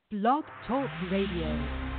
Blog Talk Radio.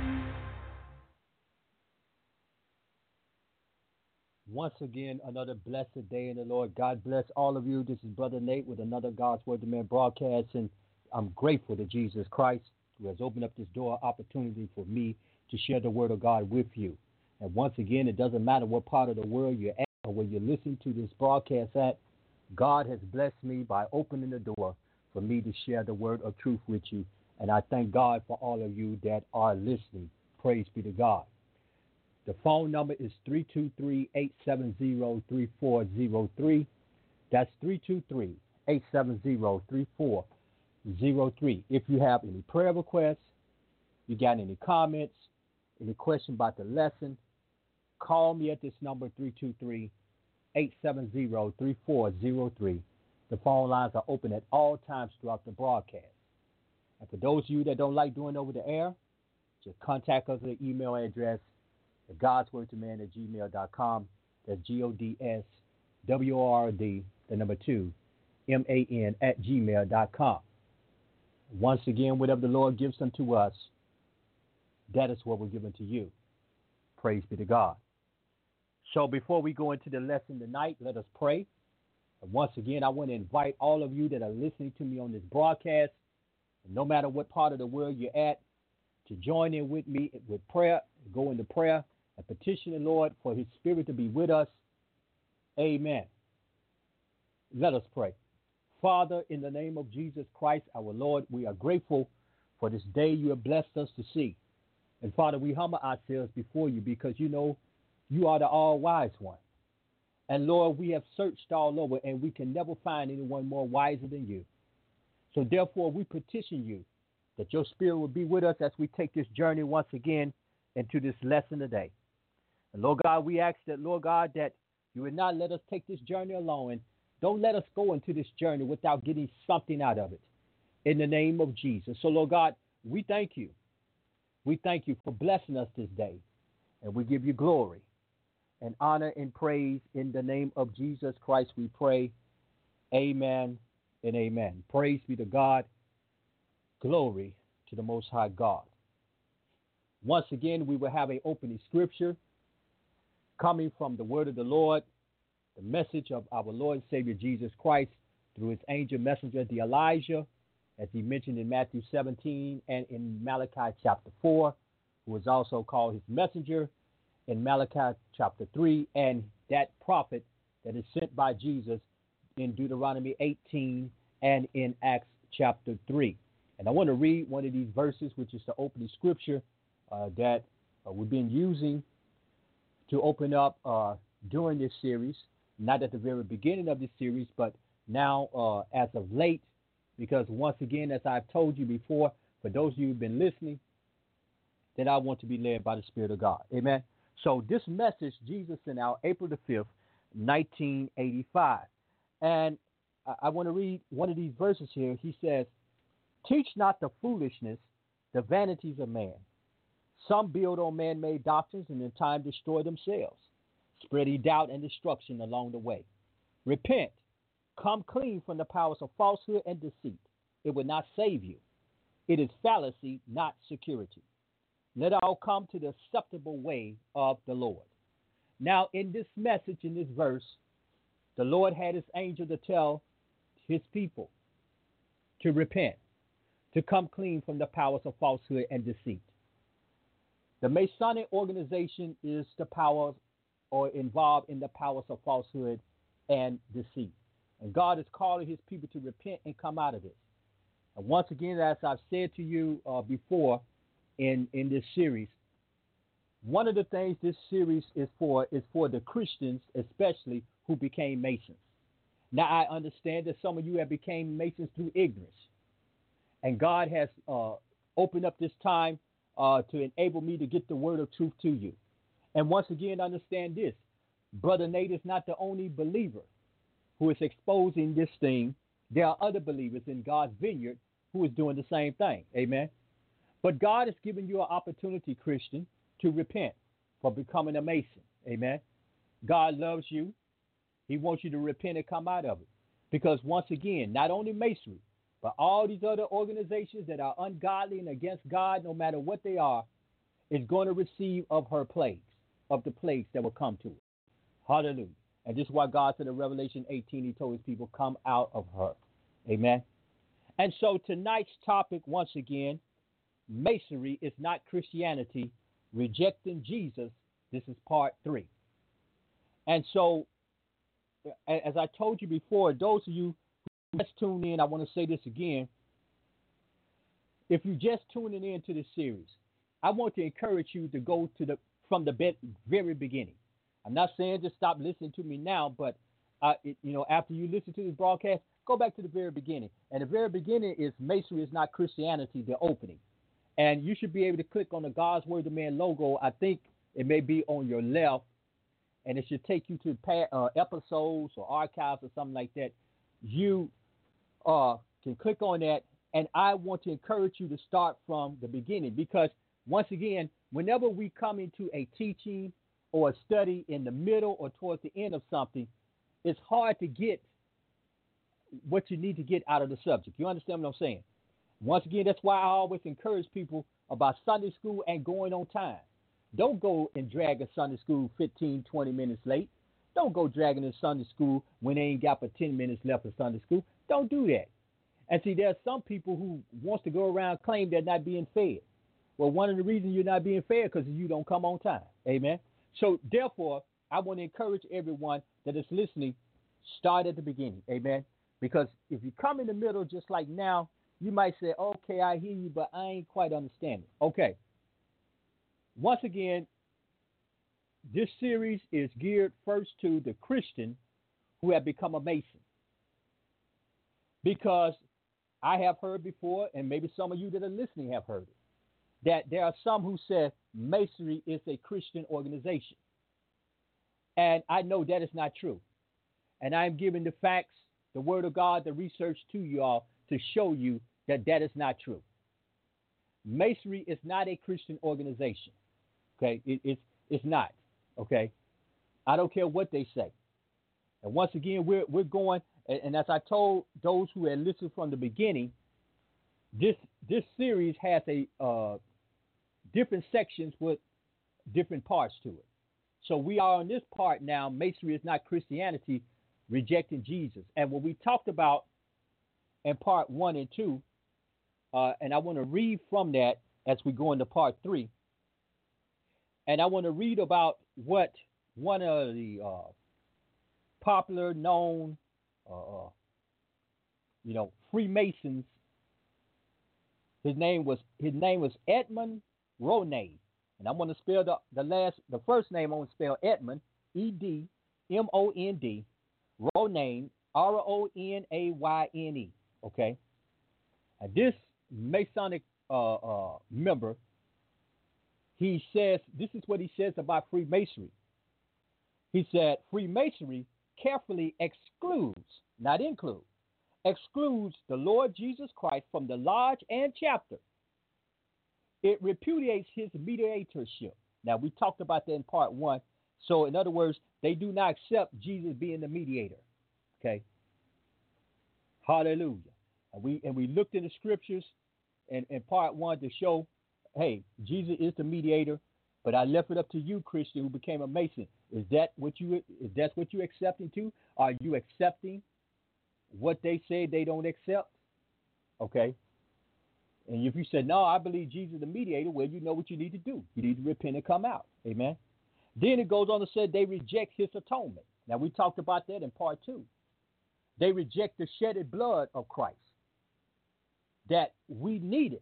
Once again, another blessed day in the Lord. God bless all of you. This is Brother Nate with another God's Word to Man broadcast, and I'm grateful to Jesus Christ who has opened up this door opportunity for me to share the Word of God with you. And once again, it doesn't matter what part of the world you're at or where you're listening to this broadcast at, God has blessed me by opening the door for me to share the word of truth with you. And I thank God for all of you that are listening. Praise be to God. The phone number is 323-870-3403. That's 323-870-3403. If you have any prayer requests, you got any comments, any question about the lesson, call me at this number, 323-870-3403. The phone lines are open at all times throughout the broadcast. And for those of you that don't like doing over the air, just contact us at the email address at godswordtoman@gmail.com. That's GODSWORD, the number 2, MAN @gmail.com. Once again, whatever the Lord gives unto us, that is what we're giving to you. Praise be to God. So before we go into the lesson tonight, let us pray. And once again, I want to invite all of you that are listening to me on this broadcast, no matter what part of the world you're at, to join in with me with prayer, go into prayer, and petition the Lord for his spirit to be with us. Amen. Let us pray. Father, in the name of Jesus Christ, our Lord, we are grateful for this day you have blessed us to see. And Father, we humble ourselves before you because you know you are the all-wise one. And Lord, we have searched all over and we can never find anyone more wiser than you. So therefore, we petition you that your spirit will be with us as we take this journey once again into this lesson today. And Lord God, we ask that, Lord God, that you would not let us take this journey alone. And don't let us go into this journey without getting something out of it. In the name of Jesus. So, Lord God, we thank you. We thank you for blessing us this day. And we give you glory and honor and praise in the name of Jesus Christ. We pray. Amen and amen. Praise be to God. Glory to the Most High God. Once again, we will have an opening scripture coming from the word of the Lord, the message of our Lord and Savior Jesus Christ through his angel messenger, the Elijah, as he mentioned in Matthew 17 and in Malachi chapter 4, who is also called his messenger in Malachi chapter 3, and that prophet that is sent by Jesus in Deuteronomy 18 and in Acts chapter 3. And I want to read one of these verses, which is the opening scripture that we've been using to open up during this series, not at the very beginning of this series, but now as of late, because once again, as I've told you before, for those of you who've been listening, that I want to be led by the Spirit of God. Amen. So this message, Jesus sent out April the 5th, 1985. And I want to read one of these verses here. He says, "Teach not the foolishness, the vanities of man. Some build on man-made doctrines and in time destroy themselves, spreading doubt and destruction along the way. Repent, come clean from the powers of falsehood and deceit. It will not save you. It is fallacy, not security. Let all come to the acceptable way of the Lord." Now, in this message, in this verse, the Lord had his angel to tell his people to repent, to come clean from the powers of falsehood and deceit. The Masonic organization is the power or involved in the powers of falsehood and deceit. And God is calling his people to repent and come out of it. And once again, as I've said to you before in this series, one of the things this series is for the Christians, especially who became Masons. Now, I understand that some of you have become Masons through ignorance. And God has opened up this time to enable me to get the word of truth to you. And once again, understand this. Brother Nate is not the only believer who is exposing this thing. There are other believers in God's vineyard who is doing the same thing. Amen. But God has given you an opportunity, Christian, to repent for becoming a Mason. Amen. God loves you. He wants you to repent and come out of it. Because once again, not only masonry, But all these other organizations that are ungodly and against God, no matter what they are, is going to receive of her plagues, of the plagues that will come to it. Hallelujah. And this is why God said in Revelation 18, he told his people, come out of her. Amen. And so tonight's topic, once again, Masonry is not Christianity, rejecting Jesus. This is part 3. And so, as I told you before, those of you who just tuned in, I want to say this again. If you're just tuning in to this series, I want to encourage you to go to from the very beginning. I'm not saying just stop listening to me now, but after you listen to this broadcast, go back to the very beginning. And the very beginning is Masonry is not Christianity, the opening. And you should be able to click on the God's Word of Man logo. I think it may be on your left, and it should take you to episodes or archives or something like that. You can click on that, and I want to encourage you to start from the beginning because, once again, whenever we come into a teaching or a study in the middle or towards the end of something, it's hard to get what you need to get out of the subject. You understand what I'm saying? Once again, that's why I always encourage people about Sunday school and going on time. Don't go and drag a Sunday school 15, 20 minutes late. Don't go dragging a Sunday school when they ain't got but 10 minutes left of Sunday school. Don't do that. And see, there are some people who wants to go around claim they're not being fed. Well, one of the reasons you're not being fed because you don't come on time. Amen. So therefore, I want to encourage everyone that is listening, start at the beginning. Amen. Because if you come in the middle just like now, you might say, okay, I hear you, but I ain't quite understanding. Okay. Once again, this series is geared first to the Christian who have become a Mason. Because I have heard before, and maybe some of you that are listening have heard it, that there are some who say Masonry is a Christian organization. And I know that is not true. And I'm giving the facts, the Word of God, the research to you all to show you that that is not true. Masonry is not a Christian organization. Okay, it's not. Okay, I don't care what they say. And once again, we're going. And as I told those who had listened from the beginning, this series has a different sections with different parts to it. So we are on this part now. Masonry is not Christianity, rejecting Jesus. And what we talked about in part 1 and 2, and I want to read from that as we go into part 3. And I want to read about what one of the popular, known, Freemasons. His name was Edmund Ronay, and I'm going to spell the first name. I'm going to spell Edmund, Edmond, Ronay, Ronayne. Okay, and this Masonic member, he says, this is what he says about Freemasonry. He said, Freemasonry carefully excludes, not include, excludes the Lord Jesus Christ from the lodge and chapter. It repudiates his mediatorship. Now, we talked about that in part 1. So, in other words, they do not accept Jesus being the mediator. Okay? Hallelujah. And we looked in the scriptures in part 1 to show, hey, Jesus is the mediator, but I left it up to you, Christian, who became a Mason. Is that what you're accepting too? Are you accepting what they say they don't accept? Okay. And if you said, no, I believe Jesus is the mediator, well, you know what you need to do. You need to repent and come out. Amen. Then it goes on to say they reject his atonement. Now, we talked about that in part 2. They reject the shedded blood of Christ that we needed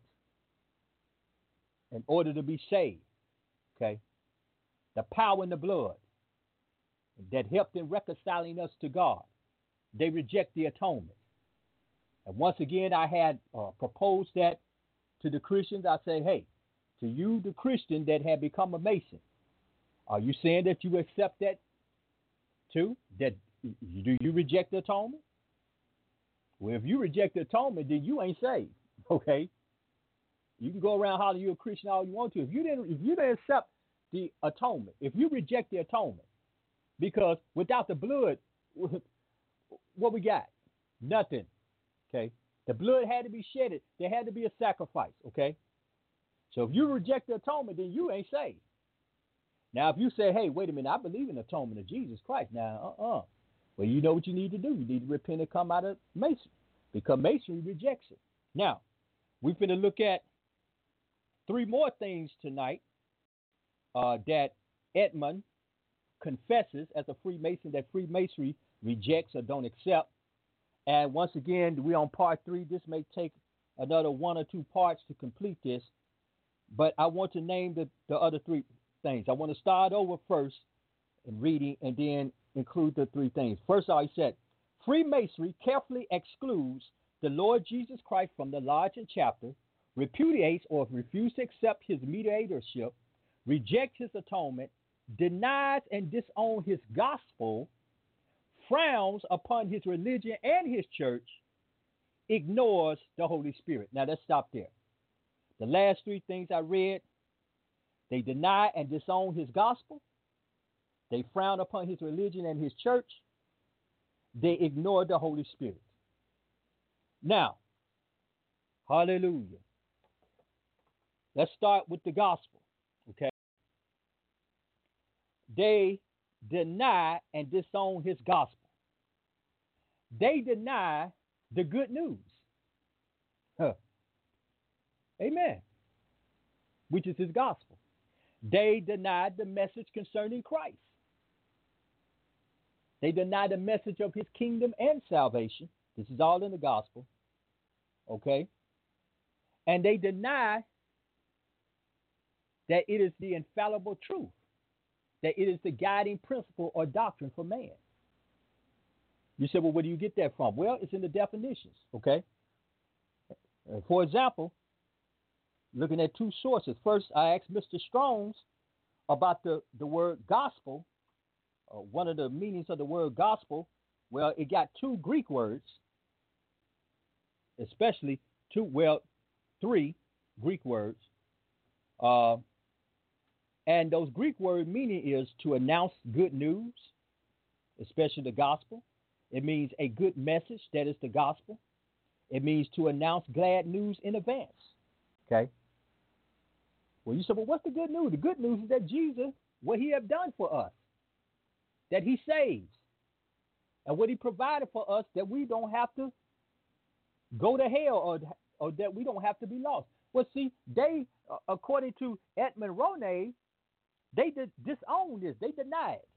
in order to be saved. Okay. The power in the blood that helped in reconciling us to God. They reject the atonement. And once again, I had proposed that to the Christians. I say, hey, to you, the Christian that had become a Mason, are you saying that you accept that too? That do you reject the atonement? Well, if you reject the atonement, then you ain't saved. Okay. You can go around hollering you're a Christian all you want to. If you didn't accept the atonement, if you reject the atonement, because without the blood, what we got? Nothing. Okay. The blood had to be shedded. There had to be a sacrifice, okay? So if you reject the atonement, then you ain't saved. Now, if you say, hey, wait a minute, I believe in the atonement of Jesus Christ. Now, well, you know what you need to do. You need to repent and come out of Masonry, because Masonry rejects it. Now, we're going to look at 3 more things tonight that Edmund confesses as a Freemason that Freemasonry rejects or don't accept. And once again, we're on part 3. This may take another 1 or 2 parts to complete this, but I want to name the other 3 things. I want to start over first in reading and then include the 3 things. First, I said, Freemasonry carefully excludes the Lord Jesus Christ from the lodge and chapter, repudiates or refuses to accept his mediatorship, rejects his atonement, denies and disowns his gospel, frowns upon his religion and his church, ignores the Holy Spirit. Now, let's stop there. The last 3 things I read, they deny and disown his gospel, they frown upon his religion and his church, they ignore the Holy Spirit. Now, hallelujah. Let's start with the gospel, okay? They deny and disown his gospel. They deny the good news. Amen. Which is his gospel. They deny the message concerning Christ. They deny the message of his kingdom and salvation. This is all in the gospel. Okay? And they deny that it is the infallible truth, that it is the guiding principle or doctrine for man. You say, well, where do you get that from? Well, it's in the definitions, okay? For example, looking at 2 sources. First, I asked Mr. Strong's about the word gospel. One of the meanings of the word gospel, well, it got 2 Greek words, especially 3 Greek words. And those Greek word meaning is to announce good news, especially the gospel. It means a good message, that is the gospel. It means to announce glad news in advance. Okay? Well, you say, well, what's the good news? The good news is that Jesus, what he have done for us, that he saves, and what he provided for us, that we don't have to go to hell or that we don't have to be lost. Well, see, they, according to Edmund Ronay, they disown this. They deny it.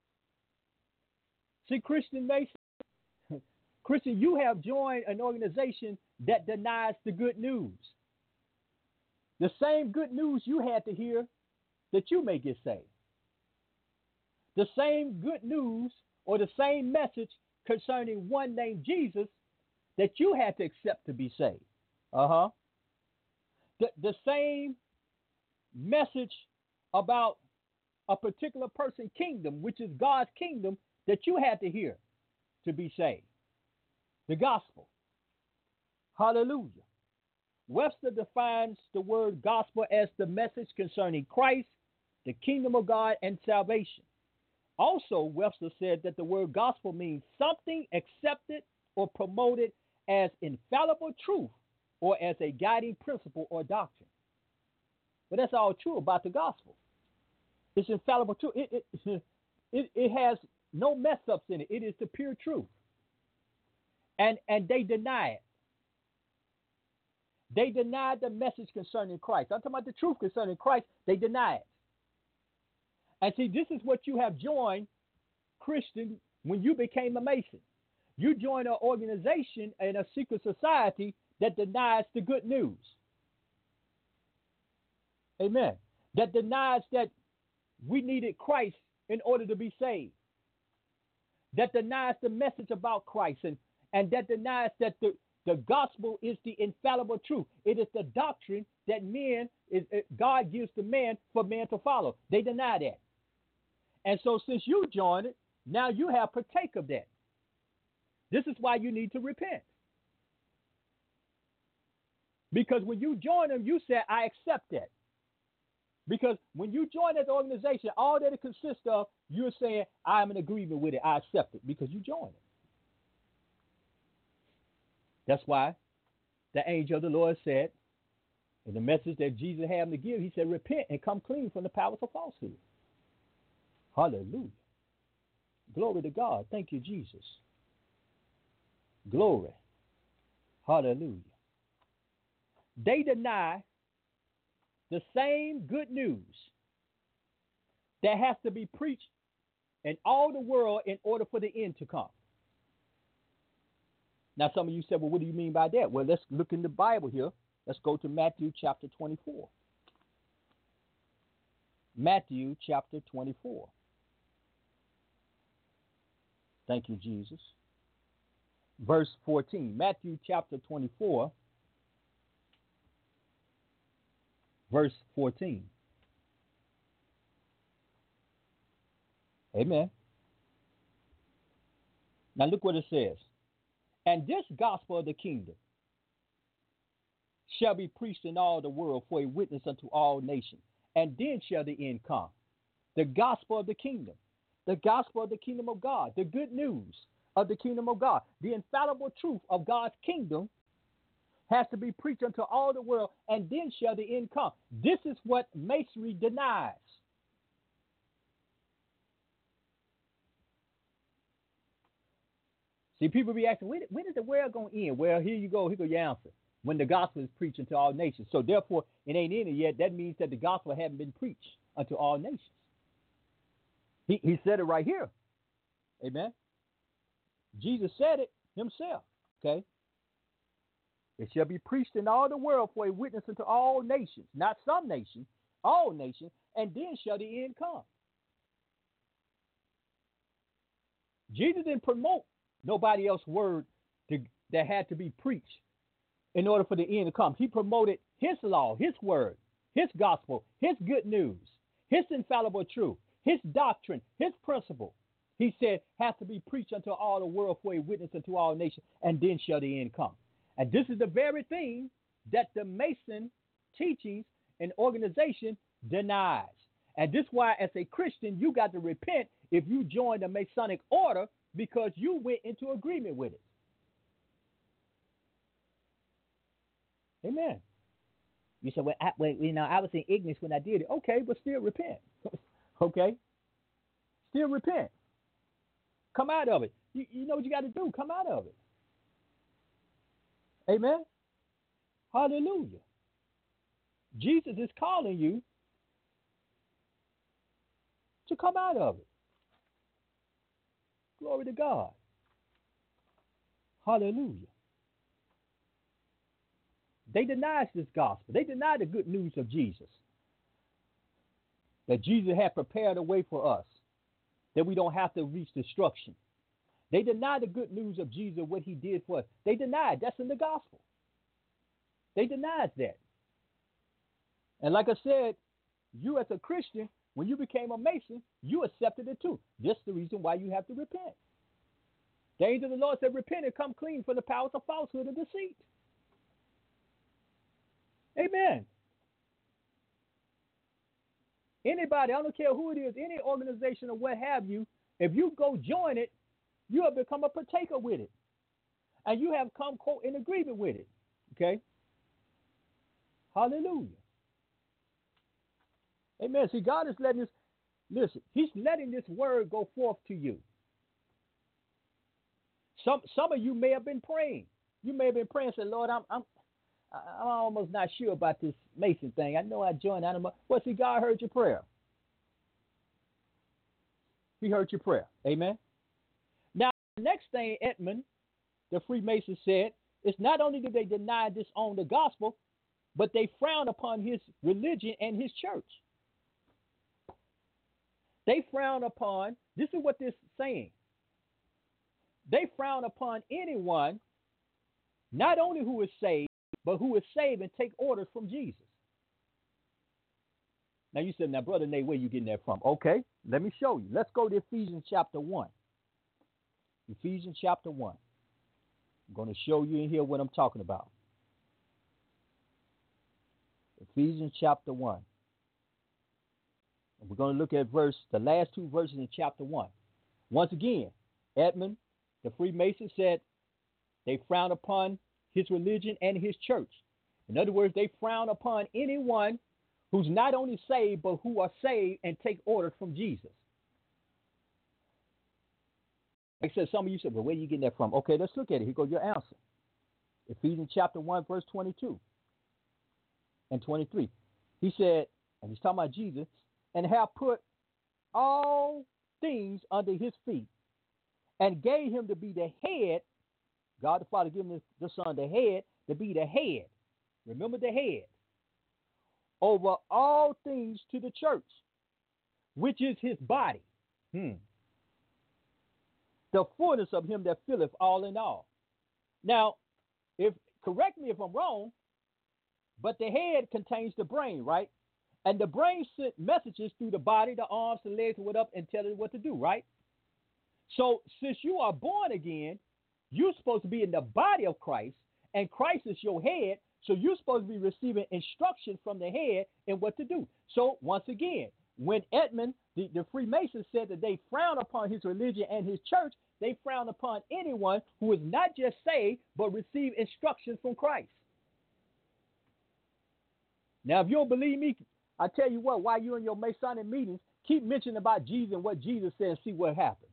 See, Christian Mason, Christian, you have joined an organization that denies the good news. The same good news you had to hear that you may get saved. The same good news or the same message concerning one named Jesus that you had to accept to be saved. The same message about a particular person's kingdom, which is God's kingdom, that you had to hear to be saved. The gospel. Hallelujah. Webster defines the word gospel as the message concerning Christ, the kingdom of God, and salvation. Also, Webster said that the word gospel means something accepted or promoted as infallible truth or as a guiding principle or doctrine. But that's all true about the gospel. It's infallible truth. It has no mess ups in it. It is the pure truth. And they deny it. They deny the message concerning Christ. I'm talking about the truth concerning Christ. They deny it. And see, this is what you have joined, Christian, when you became a Mason. You joined an organization and a secret society that denies the good news. Amen. That denies that we needed Christ in order to be saved. That denies the message about Christ and that denies that the gospel is the infallible truth. It is the doctrine that God gives to man for man to follow. They deny that. And so since you joined it, now you have partake of that. This is why you need to repent. Because when you join them, you say, I accept that. Because when you join that organization, all that it consists of, you're saying, I'm in agreement with it. I accept it because you joined it. That's why the angel of the Lord said, in the message that Jesus had him to give, he said, repent and come clean from the powers of falsehood. Hallelujah. Glory to God. Thank you, Jesus. Glory. Hallelujah. They deny the same good news that has to be preached in all the world in order for the end to come. Now, some of you said, well, what do you mean by that? Well, let's look in the Bible here. Let's go to Matthew chapter 24. Matthew chapter 24. Thank you, Jesus. Verse 14. Matthew chapter 24, verse 14. Amen. Now look what it says. And this gospel of the kingdom shall be preached in all the world for a witness unto all nations, and then shall the end come. The gospel of the kingdom of God, the good news of the kingdom of God, the infallible truth of God's kingdom has to be preached unto all the world, and then shall the end come. This is what Masonry denies. See, people be asking, when is the world going to end? Well, here you go. Here go your answer. When the gospel is preached unto all nations. So therefore, it ain't ended yet. That means that the gospel hadn't been preached unto all nations. He said it right here. Amen. Jesus said it himself. Okay. It shall be preached in all the world for a witness unto all nations. Not some nations, all nations. And then shall the end come. Jesus didn't promote nobody else's word that had to be preached in order for the end to come. He promoted his law, his word, his gospel, his good news, his infallible truth, his doctrine, his principle. He said has to be preached unto all the world for a witness unto all nations, and then shall the end come. And this is the very thing that the Mason teachings and organization denies. And this is why, as a Christian, you got to repent if you join the Masonic order, because you went into agreement with it. Amen. You said, well, I was in ignorance when I did it. Okay, but still repent. Okay? Still repent. Come out of it. You know what you got to do. Come out of it. Amen. Hallelujah. Jesus is calling you to come out of it. Glory to God. Hallelujah. They denied this gospel. They denied the good news of Jesus. That Jesus had prepared a way for us, that we don't have to reach destruction. They denied the good news of Jesus, what he did for us. They denied. That's in the gospel. They denied that. And like I said, you as a Christian, when you became a Mason, you accepted it too. That's the reason why you have to repent. The angel of the Lord said, repent and come clean from the powers of falsehood and deceit. Amen. Anybody, I don't care who it is, any organization or what have you, if you go join it, you have become a partaker with it. And you have come in agreement with it. Okay? Hallelujah. Amen. See, God is letting this, listen, he's letting this word go forth to you. Some of you may have been praying. You may have been praying and said, Lord, I'm almost not sure about this Mason thing. I know I joined. I don't know. Well, see, God heard your prayer. He heard your prayer. Amen. Now, the next thing Edmund, the Freemason, said is not only did they deny and disown the gospel, but they frown upon his religion and his church. They frown upon, this is what this is saying. They frown upon anyone, not only who is saved, but who is saved and take orders from Jesus. Now you said, now Brother Nate, where are you getting that from? Okay, let me show you. Let's go to Ephesians chapter 1. Ephesians chapter 1. I'm going to show you in here what I'm talking about. Ephesians chapter 1. And we're going to look at the last two verses in chapter 1. Once again, Edmund, the Freemason, said they frown upon his religion and his church. In other words, they frown upon anyone who's not only saved, but who are saved and take orders from Jesus. Like I said, some of you said, well, where are you getting that from? Okay, let's look at it. Here goes your answer. Ephesians chapter 1, verse 22 and 23. He said, and he's talking about Jesus, and have put all things under his feet, and gave him to be the head. God the Father giving the Son the head, to be the head. Remember the head. Over all things to the church, which is his body. The fullness of him that filleth all in all. Now, correct me if I'm wrong, but the head contains the brain, right? And the brain sent messages through the body, the arms, the legs, and what up, and tell it what to do, right? So since you are born again, you're supposed to be in the body of Christ, and Christ is your head, so you're supposed to be receiving instruction from the head in what to do. So once again, when Edmund, the Freemasons, said that they frown upon his religion and his church, they frown upon anyone who is not just saved, but receive instructions from Christ. Now, if you don't believe me, I tell you what, while you're in your Masonic meetings, keep mentioning about Jesus and what Jesus said and see what happens.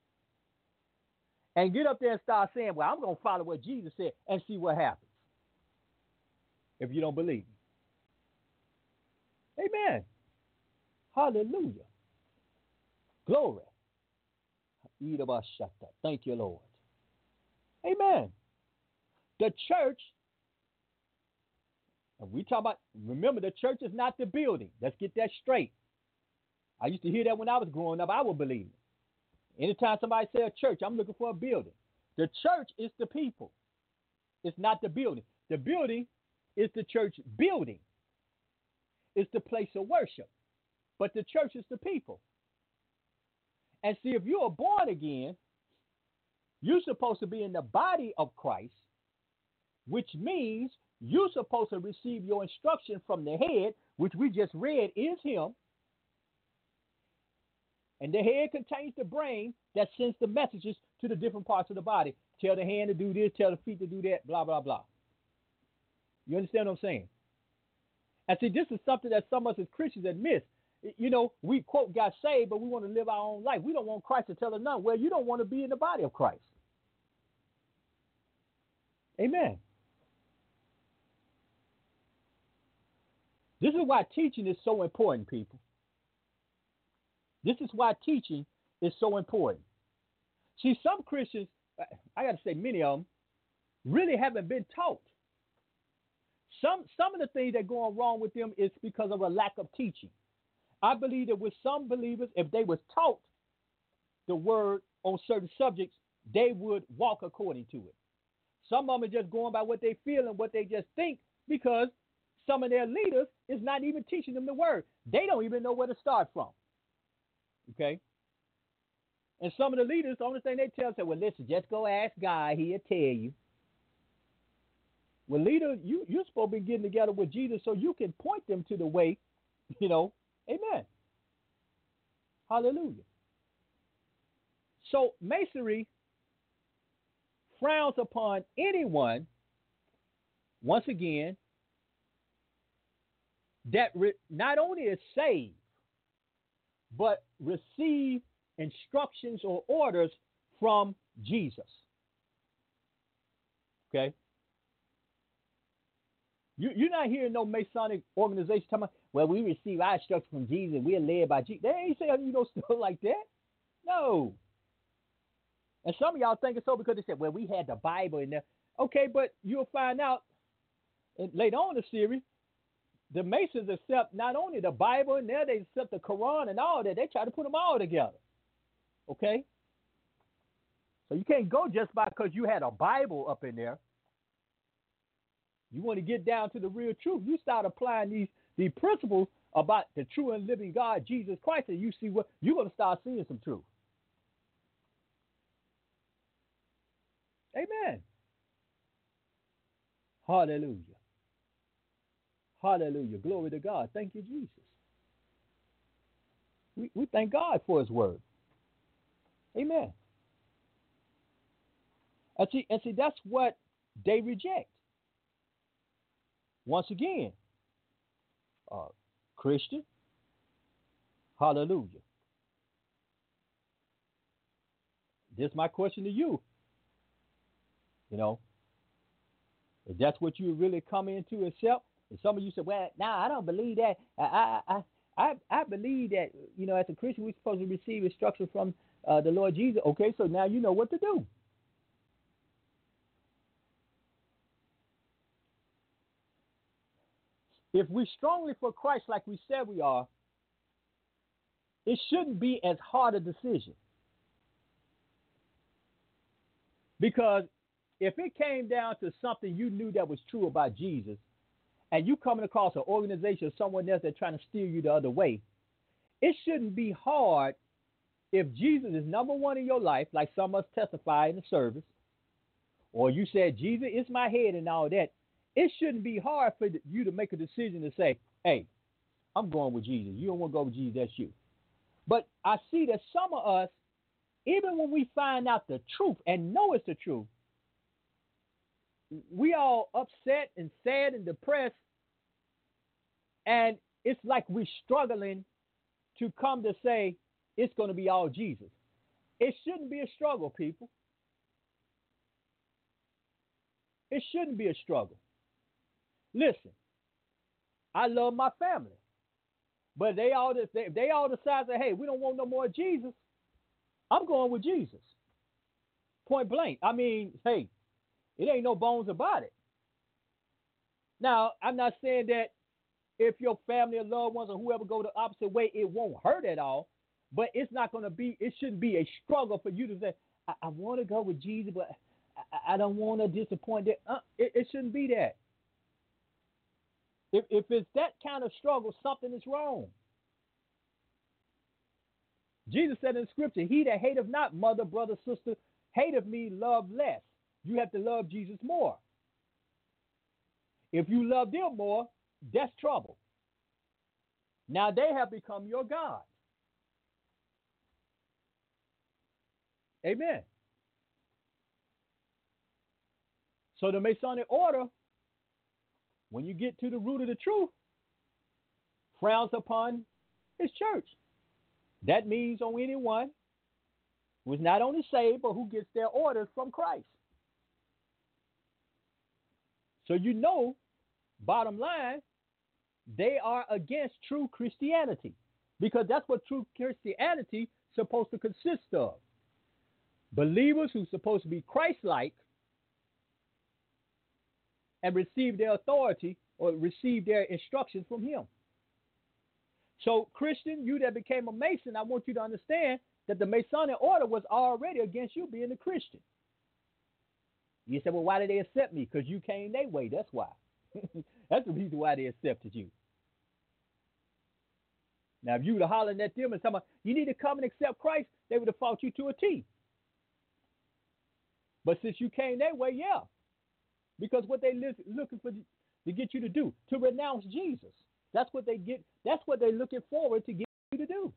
And get up there and start saying, well, I'm going to follow what Jesus said and see what happens. If you don't believe me. Amen. Hallelujah. Glory. Thank you, Lord. Amen. The church, and we talk about, remember, the church is not the building. Let's get that straight. I used to hear that when I was growing up. I would believe it. Anytime somebody say a church, I'm looking for a building. The church is the people. It's not the building. The building is the church building. It's the place of worship. But the church is the people. And see, if you are born again, you're supposed to be in the body of Christ, which means you're supposed to receive your instruction from the head, which we just read is him. And the head contains the brain that sends the messages to the different parts of the body. Tell the hand to do this, tell the feet to do that, blah, blah, blah. You understand what I'm saying? And see, this is something that some of us as Christians have missed. You know, we, quote, got saved, but we want to live our own life. We don't want Christ to tell us none. Well, you don't want to be in the body of Christ. Amen. This is why teaching is so important, people. This is why teaching is so important. See, some Christians, I got to say many of them, really haven't been taught. Some of the things that are going wrong with them is because of a lack of teaching. I believe that with some believers, if they was taught the word on certain subjects, they would walk according to it. Some of them are just going by what they feel and what they just think because some of their leaders is not even teaching them the word. They don't even know where to start from. Okay? And some of the leaders, the only thing they tell us is, well, listen, just go ask God. He'll tell you. Well, leader, you're supposed to be getting together with Jesus so you can point them to the way, you know. Amen. Hallelujah. So Masonry frowns upon anyone, once again, that not only is saved, but receive instructions or orders from Jesus. Okay? You're not hearing no Masonic organization talking about, well, we receive our instructions from Jesus and we're led by Jesus. They ain't saying stuff like that. No. And some of y'all think it's so because they said, well, we had the Bible in there. Okay, but you'll find out later on in the series, the Masons accept not only the Bible in there, they accept the Quran and all that. They try to put them all together. Okay? So you can't go just by because you had a Bible up in there. You want to get down to the real truth. You start applying these principles about the true and living God, Jesus Christ, and you see what you're going to start seeing some truth. Amen. Hallelujah. Hallelujah. Glory to God. Thank you, Jesus. We thank God for his word. Amen. And see, that's what they reject. Once again, Christian, hallelujah. This is my question to you. You know, if that's what you really come into accept, and some of you say, well, I don't believe that. I believe that, as a Christian, we're supposed to receive instruction from the Lord Jesus. Okay, so now you know what to do. If we're strongly for Christ like we said we are, it shouldn't be as hard a decision. Because if it came down to something you knew that was true about Jesus, and you coming across an organization or someone else that's trying to steer you the other way, it shouldn't be hard if Jesus is number one in your life, like some of us testify in the service, or you said, Jesus is my head and all that. It shouldn't be hard for you to make a decision to say, hey, I'm going with Jesus. You don't want to go with Jesus, that's you. But I see that some of us, even when we find out the truth and know it's the truth, we all upset and sad and depressed, and it's like we're struggling to come to say it's going to be all Jesus. It shouldn't be a struggle, people. It shouldn't be a struggle. Listen, I love my family, but they all decide that, hey, we don't want no more Jesus. I'm going with Jesus. Point blank. I mean, hey, it ain't no bones about it. Now, I'm not saying that if your family or loved ones or whoever go the opposite way, it won't hurt at all, but it shouldn't be a struggle for you to say, I want to go with Jesus, but I don't want to disappoint them. It shouldn't be that. If it's that kind of struggle, something is wrong. Jesus said in Scripture, he that hateth not mother, brother, sister, hateth me, love less. You have to love Jesus more. If you love them more, that's trouble. Now they have become your God. Amen. So the Masonic order, when you get to the root of the truth, frowns upon his church. That means on anyone who is not only saved, but who gets their orders from Christ. So bottom line, they are against true Christianity, because that's what true Christianity is supposed to consist of. Believers who are supposed to be Christ-like and receive their authority or receive their instructions from him. So, Christian, you that became a Mason, I want you to understand that the Masonic order was already against you being a Christian. You said, well, why did they accept me? Because you came their way. That's why. That's the reason why they accepted you. Now, if you would have hollered at them and said, you need to come and accept Christ, they would have fought you to a T. But since you came their way, yeah. Because what they looking for to get you to do, to renounce Jesus. That's what they get. That's what they're looking forward to get you to do.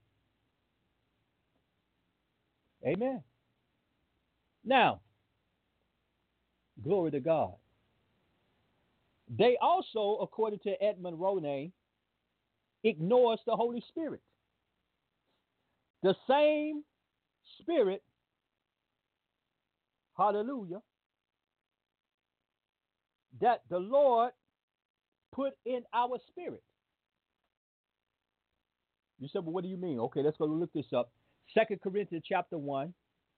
Amen. Now, glory to God. They also, according to Edmund Ronay, ignores the Holy Spirit. The same Spirit, hallelujah, that the Lord put in our spirit. You said, well, what do you mean? Okay, let's go look this up. 2 Corinthians chapter 1.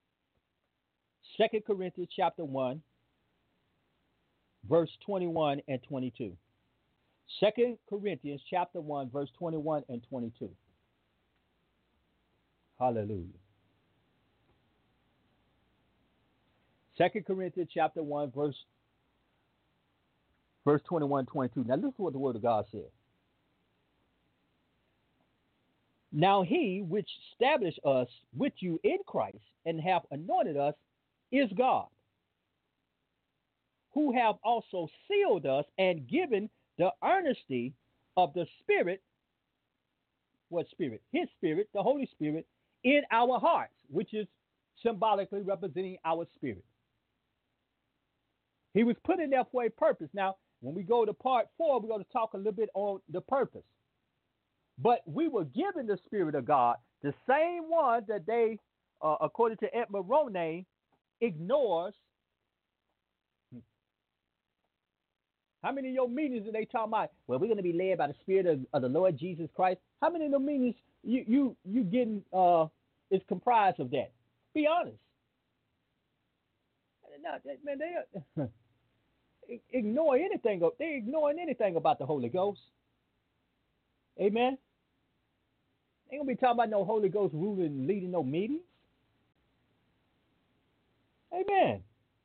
2 Corinthians chapter 1, verse 21 and 22. 2 Corinthians chapter 1, verse 21 and 22. Hallelujah. 2 Corinthians chapter 1, verse 21, 22. Now listen to what the word of God says. Now he which established us with you in Christ and hath anointed us is God, who have also sealed us and given the earnesty of the Spirit. What Spirit? His Spirit, the Holy Spirit, in our hearts, which is symbolically representing our spirit. He was put in there for a purpose. Now, when we go to part 4, we're going to talk a little bit on the purpose. But we were given the Spirit of God, the same one that they, according to Edmund Ronay, ignores. How many of your meetings are they talking about? Well, we're going to be led by the Spirit of the Lord Jesus Christ. How many of the meetings you getting is comprised of that? Be honest. Man, they ignore anything. They ignoring anything about the Holy Ghost. Amen. Ain't gonna be talking about no Holy Ghost ruling and leading no meetings. Amen.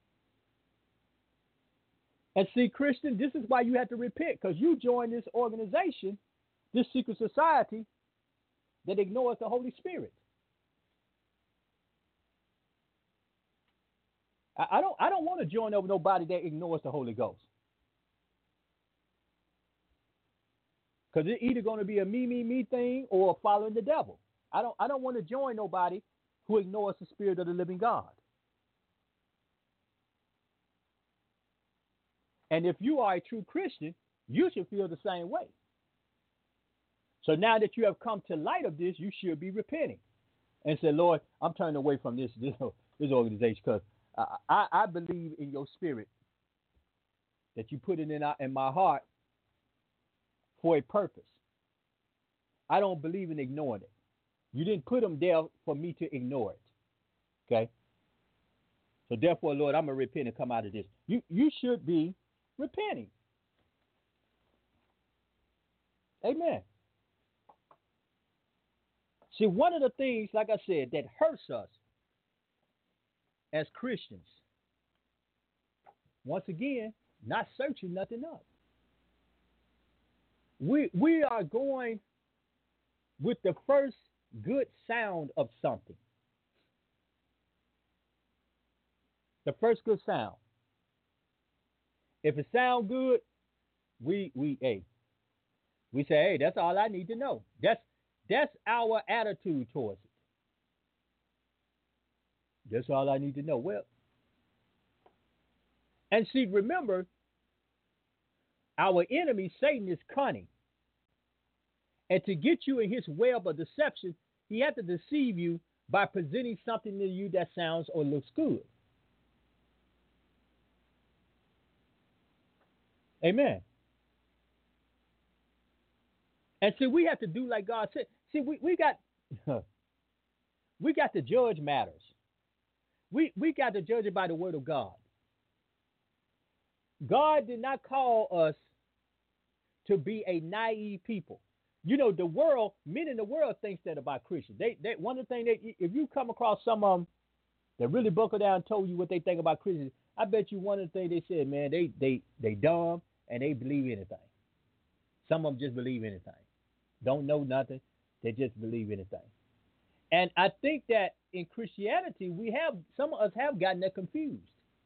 And see, Christian, this is why you have to repent, because you joined this organization, this secret society that ignores the Holy Spirit. I don't want to join over nobody that ignores the Holy Ghost. Because it's either going to be a me thing or following the devil. I don't want to join nobody who ignores the Spirit of the living God. And if you are a true Christian, you should feel the same way. So now that you have come to light of this, you should be repenting and say, Lord, I'm turning away from this organization, because I believe in your spirit that you put it in my heart for a purpose. I don't believe in ignoring it. You didn't put them there for me to ignore it. Okay? So therefore, Lord, I'm going to repent and come out of this. You should be repenting. Amen. See, one of the things, like I said, that hurts us as Christians, once again, not searching nothing up. We are going with the first good sound of something. The first good sound. If it sounds good, we say, hey, that's all I need to know. That's our attitude towards it. That's all I need to know. Well, and see, remember, our enemy, Satan, is cunning. And to get you in his web of deception, he has to deceive you by presenting something to you that sounds or looks good. Amen. And see, we have to do like God said. See, we got to judge matters. We got to judge it by the word of God. God did not call us to be a naive people. You know, the world, men in the world thinks that about Christians. They one of the things that if you come across some of them that really buckled down and told you what they think about Christians, I bet you one of the things they said, man, they dumb and they believe anything. Some of them just believe anything. Don't know nothing. They just believe anything. And I think that in Christianity, some of us have gotten that confused.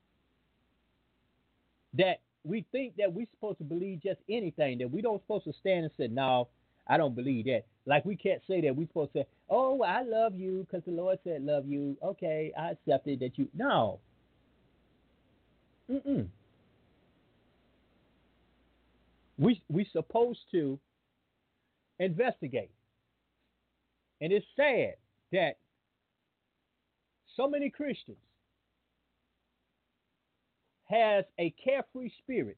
That we think that we're supposed to believe just anything, that we don't supposed to stand and say, no, I don't believe that. Like we can't say that. We're supposed to say, oh, I love you because the Lord said love you. Okay, I accepted that you. No. We supposed to investigate. And it's sad that so many Christians has a carefree spirit.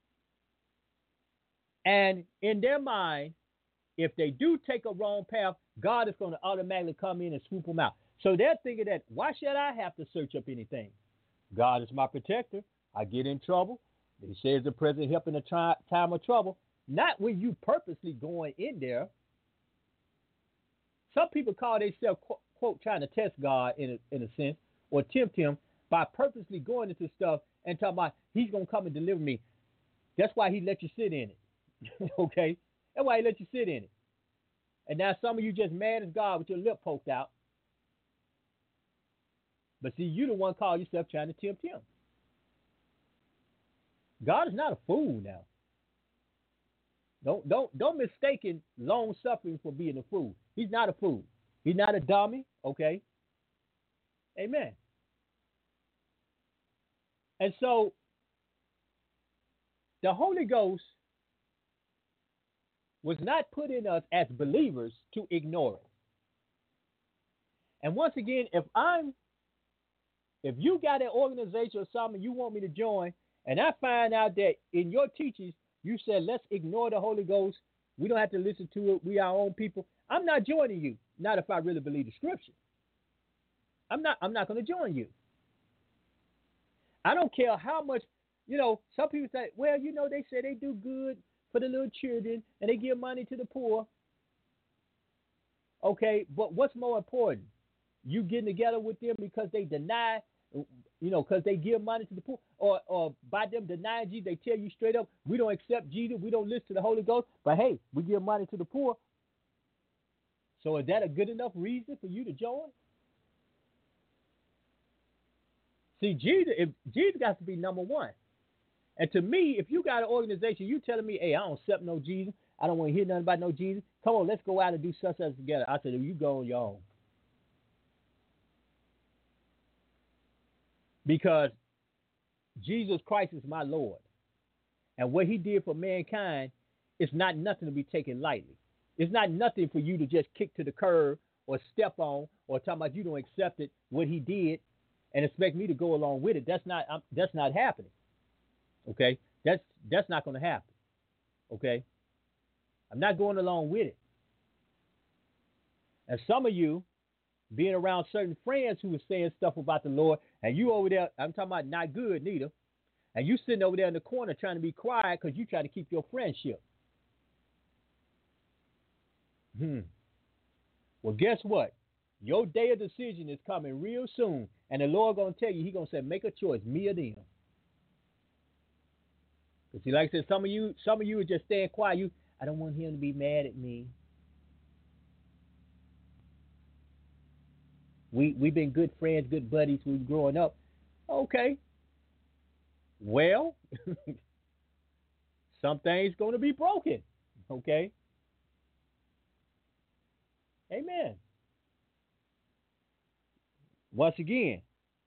And in their mind, if they do take a wrong path, God is going to automatically come in and swoop them out. So they're thinking that, why should I have to search up anything? God is my protector. I get in trouble. He says the present help in a time of trouble. Not when you purposely going in there. Some people call themselves, quote, trying to test God in a sense, or tempt him by purposely going into stuff and talking about he's going to come and deliver me. That's why he let you sit in it. Okay? That's why he let you sit in it. And now some of you just mad as God with your lip poked out. But see, you the one call yourself trying to tempt him. God is not a fool now. Don't mistake long suffering for being a fool. He's not a fool. He's not a dummy. Okay. Amen. And so The Holy Ghost was not put in us as believers to ignore it. And once again, if you got an organization or something you want me to join, and I find out that in your teachings you said let's ignore the Holy Ghost, we don't have to listen to it, we our own people, I'm not joining you. Not if I really believe the scripture. I'm not going to join you. I don't care how much, some people say, well, they say they do good for the little children and they give money to the poor. Okay, but what's more important? You getting together with them because they deny, because they give money to the poor, or by them denying Jesus, they tell you straight up, we don't accept Jesus, we don't listen to the Holy Ghost, but hey, we give money to the poor. So is that a good enough reason for you to join? See, Jesus got to be number one. And to me, if you got an organization, you telling me, hey, I don't accept no Jesus, I don't want to hear nothing about no Jesus, come on, let's go out and do such as together. I said, you go on your own. Because Jesus Christ is my Lord. And what he did for mankind is not nothing to be taken lightly. It's not nothing for you to just kick to the curb or step on or talk about you don't accept it, what he did, and expect me to go along with it. That's not happening. Okay? That's not going to happen. Okay? I'm not going along with it. And some of you being around certain friends who are saying stuff about the Lord, and you over there, I'm talking about not good neither, and you sitting over there in the corner trying to be quiet because you try to keep your friendship. Well, guess what? Your day of decision is coming real soon, and the Lord going to tell you, he going to say, make a choice, me or them. Because see, like I said, some of you are just staying quiet. I don't want him to be mad at me. We've been good friends, good buddies. We've growing up. Okay. Well, some things going to be broken. Okay. Amen. Once again,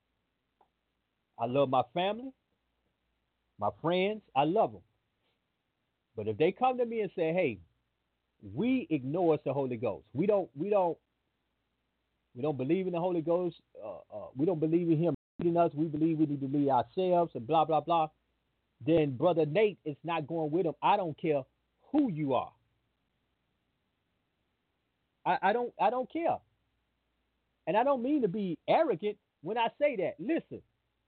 I love my family, my friends. I love them. But if they come to me and say, "Hey, we ignore the Holy Ghost. We don't believe in the Holy Ghost. We don't believe in him leading us. We believe we need to lead ourselves and blah, blah, blah." Then Brother Nate is not going with them. I don't care who you are. I don't care. And I don't mean to be arrogant when I say that. Listen,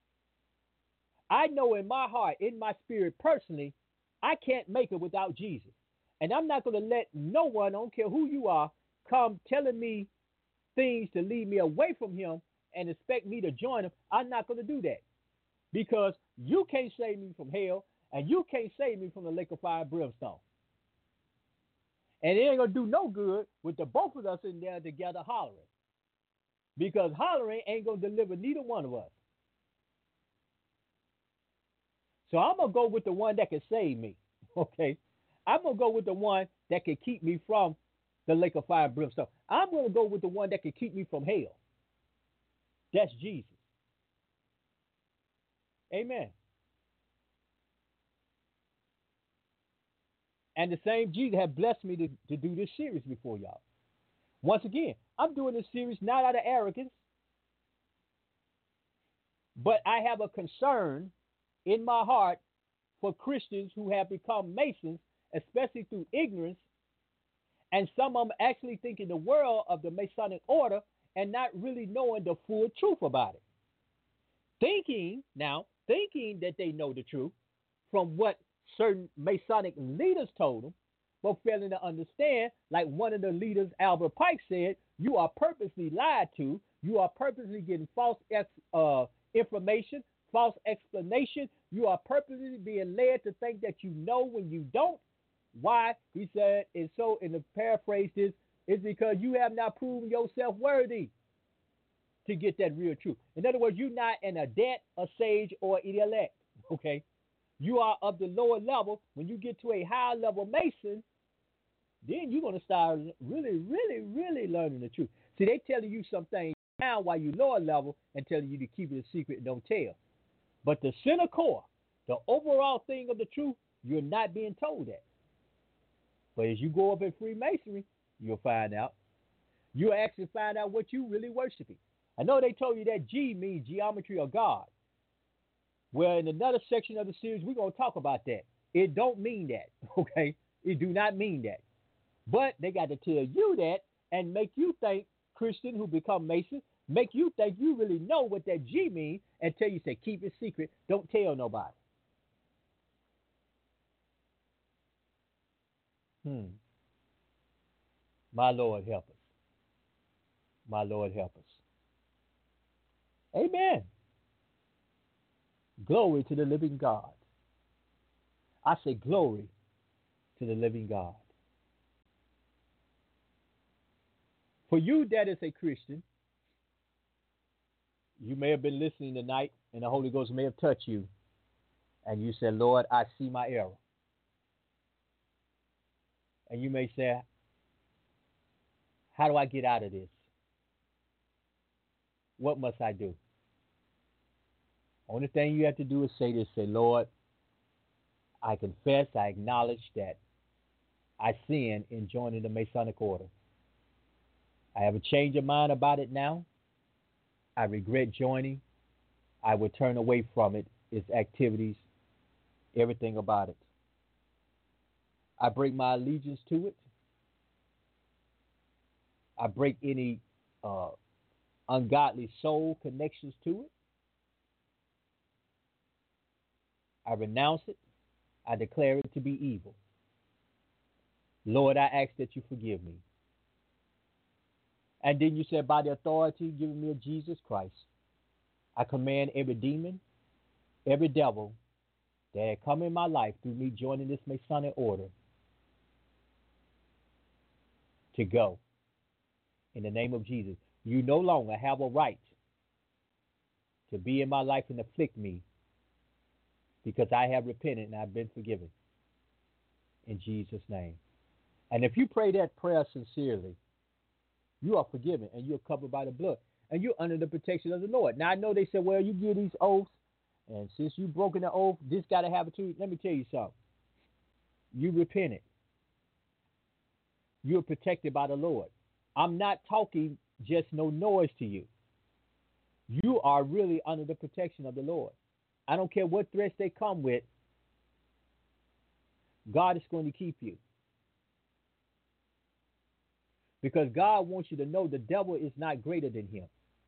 I know in my heart, in my spirit personally, I can't make it without Jesus. And I'm not going to let no one, I don't care who you are, come telling me things to lead me away from him and expect me to join him. I'm not going to do that, because you can't save me from hell and you can't save me from the lake of fire and brimstone. And it ain't going to do no good with the both of us in there together hollering, because hollering ain't going to deliver neither one of us. So I'm going to go with the one that can save me. Okay. I'm going to go with the one that can keep me from the lake of fire and brimstone. I'm going to go with the one that can keep me from hell. That's Jesus. Amen. And the same Jesus had blessed me to do this series before y'all. Once again, I'm doing this series not out of arrogance, but I have a concern in my heart for Christians who have become Masons, especially through ignorance. And some of them actually thinking the world of the Masonic order and not really knowing the full truth about it. Thinking that they know the truth from what certain Masonic leaders told them, but failing to understand, like one of the leaders, Albert Pike, said, you are purposely lied to. You are purposely getting false information, false explanation. You are purposely being led to think that you know when you don't. Why? He said, and so in the paraphrase this, is because you have not proven yourself worthy to get that real truth. In other words, you're not an adept, a sage, or an elect. Okay? You are of the lower level. When you get to a higher level Mason, then you're going to start really, really, really learning the truth. See, they telling you some things now while you're lower level and telling you to keep it a secret and don't tell. But the center core, the overall thing of the truth, You're not being told that. But as you go up in Freemasonry, you'll find out. You'll actually find out what you really worshiping. I know they told you that G means geometry of God. Well, in another section of the series, we're going to talk about that. It don't mean that, okay? It do not mean that. But they got to tell you that and make you think, Christian who become Mason, make you think you really know what that G means and tell you, say, keep it secret. Don't tell nobody. My Lord help us. My Lord help us. Amen. Glory to the living God. I say glory to the living God. For you that is a Christian, you may have been listening tonight and the Holy Ghost may have touched you and you said, Lord, I see my error. And you may say, how do I get out of this? What must I do? Only thing you have to do is say this, say, Lord, I confess, I acknowledge that I sin in joining the Masonic Order. I have a change of mind about it now. I regret joining. I will turn away from it, its activities, everything about it. I break my allegiance to it. I break any ungodly soul connections to it. I renounce it. I declare it to be evil. Lord, I ask that you forgive me. And then you said, by the authority given me of Jesus Christ, I command every demon, every devil that had come in my life through me joining this Masonic order to go. In the name of Jesus, you no longer have a right to be in my life and afflict me because I have repented and I've been forgiven. In Jesus' name. And if you pray that prayer sincerely, you are forgiven and you're covered by the blood and you're under the protection of the Lord. Now, I know they said, well, you give these oaths, and since you've broken the oath, this got to have it too. Let me tell you something. You repented. You're protected by the Lord. I'm not talking just no noise to you. You are really under the protection of the Lord. I don't care what threats they come with. God is going to keep you. Because God wants you to know the devil is not greater than him.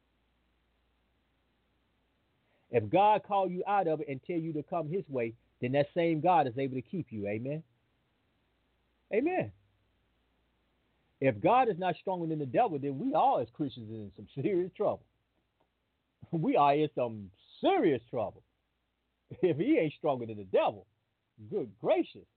If God called you out of it and tell you to come his way, then that same God is able to keep you. Amen. Amen. If God is not stronger than the devil, then we all as Christians are in some serious trouble. We are in some serious trouble. If he ain't stronger than the devil, good gracious.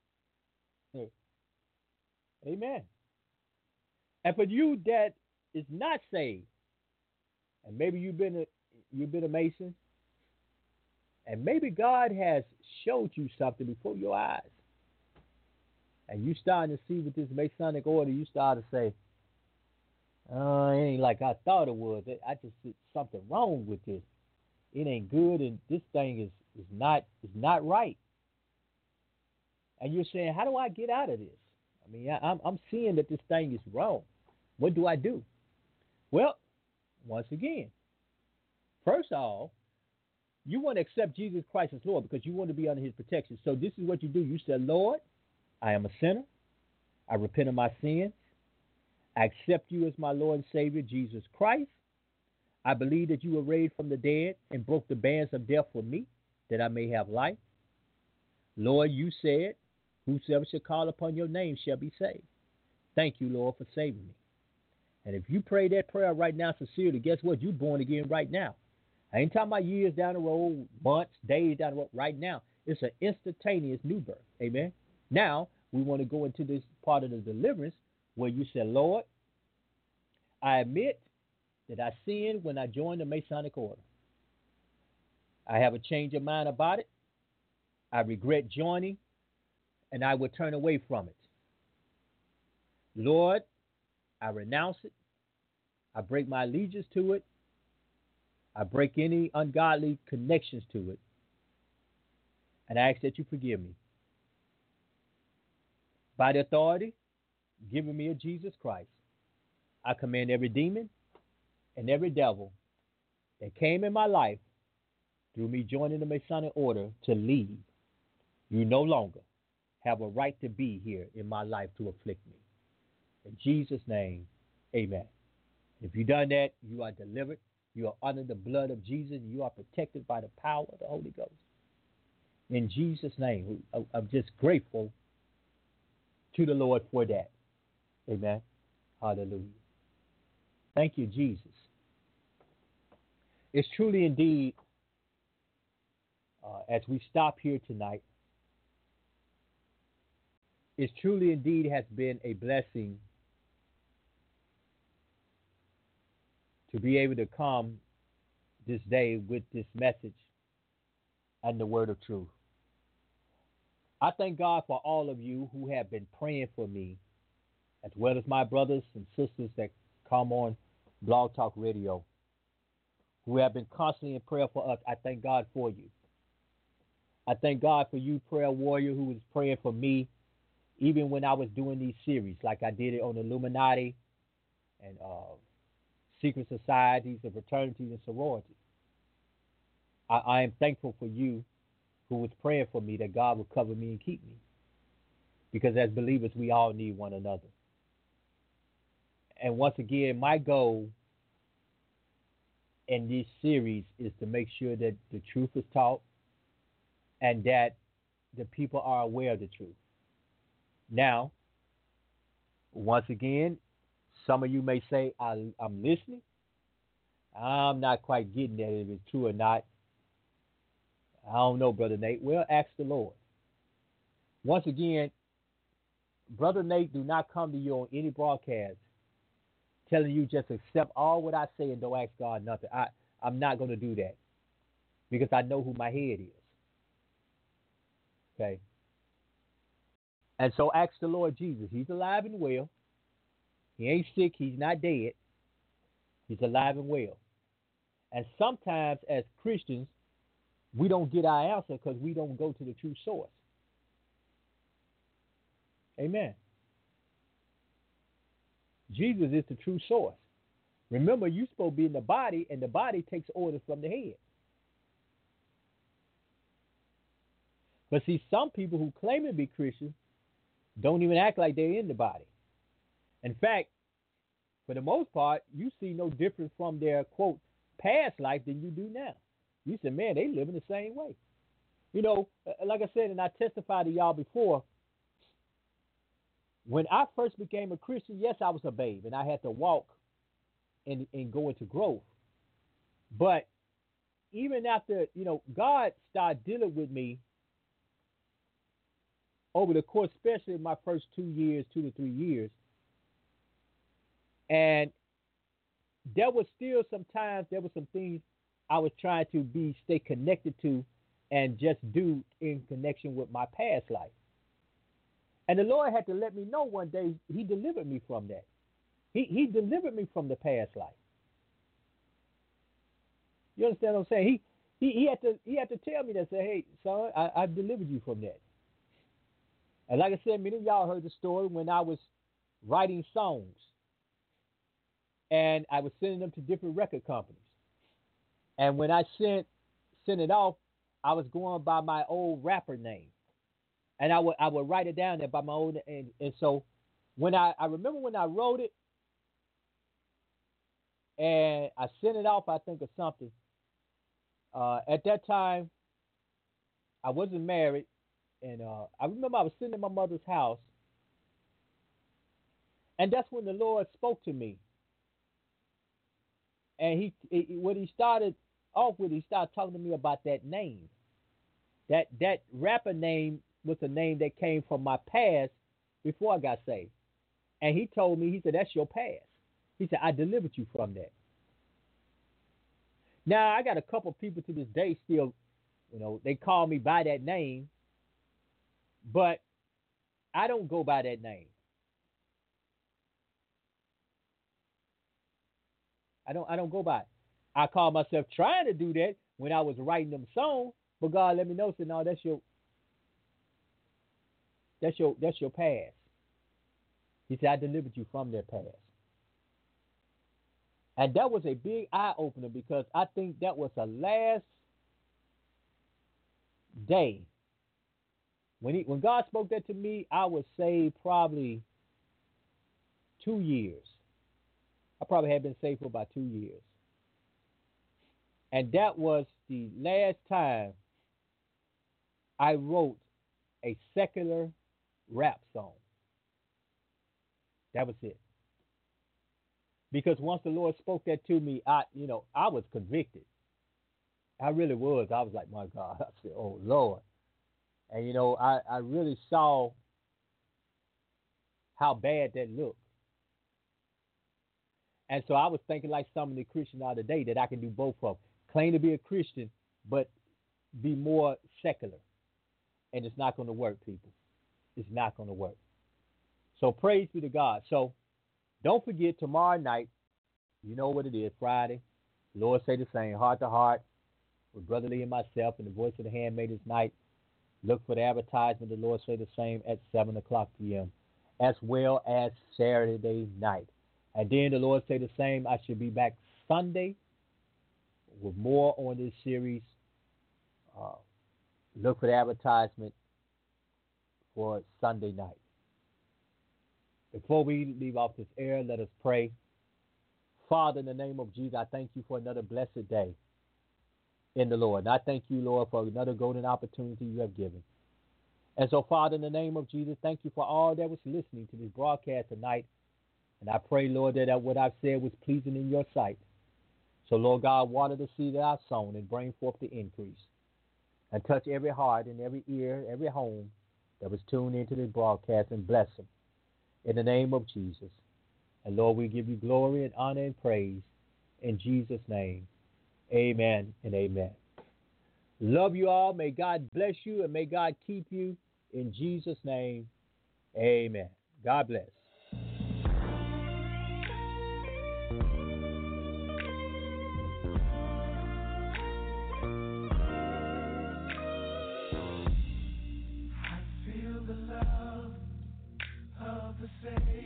Amen. And for you that is not saved, and maybe you've been a Mason, and maybe God has showed you something before your eyes, and you starting to see with this Masonic order, you start to say, it ain't like I thought it was. I just see something wrong with this. It ain't good, and this thing is not right. And you're saying, how do I get out of this? I mean, I'm seeing that this thing is wrong. What do I do? Well, once again, first of all, you want to accept Jesus Christ as Lord because you want to be under his protection. So this is what you do. You say, Lord, I am a sinner. I repent of my sins. I accept you as my Lord and Savior, Jesus Christ. I believe that you were raised from the dead and broke the bands of death for me, that I may have life. Lord, you said, whosoever shall call upon your name shall be saved. Thank you, Lord, for saving me. And if you pray that prayer right now sincerely, guess what? You're born again right now. I ain't talking about years down the road, months, days down the road. Right now, it's an instantaneous new birth. Amen. Now, we want to go into this part of the deliverance where you say, Lord, I admit that I sinned when I joined the Masonic order. I have a change of mind about it. I regret joining, and I will turn away from it. Lord, I renounce it. I break my allegiance to it. I break any ungodly connections to it. And I ask that you forgive me. By the authority given me of Jesus Christ, I command every demon and every devil that came in my life through me joining the Masonic order to leave. You no longer have a right to be here in my life to afflict me. In Jesus' name, amen. If you've done that, you are delivered. You are under the blood of Jesus. You are protected by the power of the Holy Ghost. In Jesus' name, I'm just grateful to the Lord for that. Amen. Hallelujah. Thank you, Jesus. It's truly indeed, as we stop here tonight, it truly indeed has been a blessing to be able to come this day with this message and the word of truth. I thank God for all of you who have been praying for me, as well as my brothers and sisters that come on Blog Talk Radio, who have been constantly in prayer for us. I thank God for you. I thank God for you, prayer warrior, who was praying for me, even when I was doing these series, like I did it on Illuminati and secret societies and fraternities and sororities. I am thankful for you who was praying for me, that God would cover me and keep me. Because as believers, we all need one another. And once again, my goal in this series is to make sure that the truth is taught and that the people are aware of the truth. Now, once again, some of you may say, I'm listening. I'm not quite getting that if it's true or not. I don't know, Brother Nate. Well, ask the Lord. Once again, Brother Nate do not come to you on any broadcast telling you just accept all what I say and don't ask God nothing. I'm not going to do that because I know who my head is. Okay? And so ask the Lord Jesus. He's alive and well. He ain't sick. He's not dead. He's alive and well. And sometimes as Christians, we don't get our answer because we don't go to the true source. Amen. Jesus is the true source. Remember, you're supposed to be in the body, and the body takes orders from the head. But see, some people who claim to be Christians don't even act like they're in the body. In fact, for the most part, you see no difference from their, quote, past life than you do now. You say, man, they living the same way. You know, like I said, and I testified to y'all before, when I first became a Christian, yes, I was a babe, and I had to walk and go into growth. But even after, God started dealing with me over the course, especially in my first 2 to 3 years. And there was still some times, there were some things I was trying to stay connected to and just do in connection with my past life. And the Lord had to let me know one day he delivered me from that. He delivered me from the past life. You understand what I'm saying? He had to tell me that, say, hey, son, I delivered you from that. And like I said, many of y'all heard the story when I was writing songs and I was sending them to different record companies. And when I sent it off, I was going by my old rapper name. And I would write it down there by my own, and so when I remember when I wrote it and I sent it off, I think, or something. At that time, I wasn't married, and I remember I was sitting in my mother's house, and that's when the Lord spoke to me. And when he started off with, he started talking to me about that name. That rapper name was a name that came from my past before I got saved. And he told me, he said, that's your past. He said, I delivered you from that. Now, I got a couple people to this day still, they call me by that name, but I don't go by that name. I don't go by it. I call myself trying to do that when I was writing them songs, but God let me know, said, no, that's your past. He said, I delivered you from their past. And that was a big eye-opener because I think that was the last day. When God spoke that to me, I would say probably 2 years. I probably had been saved for about 2 years. And that was the last time I wrote a secular rap song. That was it. Because once the Lord spoke that to me, I was convicted. I really was. I was like, my God. I said, oh, Lord. And, I really saw how bad that looked. And so I was thinking like some of the Christians of the day that I can do both of them. Claim to be a Christian, but be more secular. And it's not going to work, people. It's not going to work. So praise be to God. So don't forget tomorrow night, you know what it is, Friday. Lord say the same, heart to heart, with Brother Lee and myself and the voice of the handmaid's night. Look for the advertisement, the Lord say the same, at 7 o'clock p.m., as well as Saturday night. And then the Lord say the same, I should be back Sunday with more on this series. Look for the advertisement for Sunday night. Before we leave off this air, let us pray. Father, in the name of Jesus, I thank you for another blessed day in the Lord. And I thank you, Lord, for another golden opportunity you have given. And so, Father, in the name of Jesus, thank you for all that was listening to this broadcast tonight. And I pray, Lord, that what I've said was pleasing in your sight. So, Lord God, water the seed that I've sown and bring forth the increase. And touch every heart and every ear, every home that was tuned into this broadcast and bless them. In the name of Jesus. And Lord, we give you glory and honor and praise in Jesus' name. Amen and amen. Love you all. May God bless you and may God keep you in Jesus' name. Amen. God bless. I feel the love of the Savior.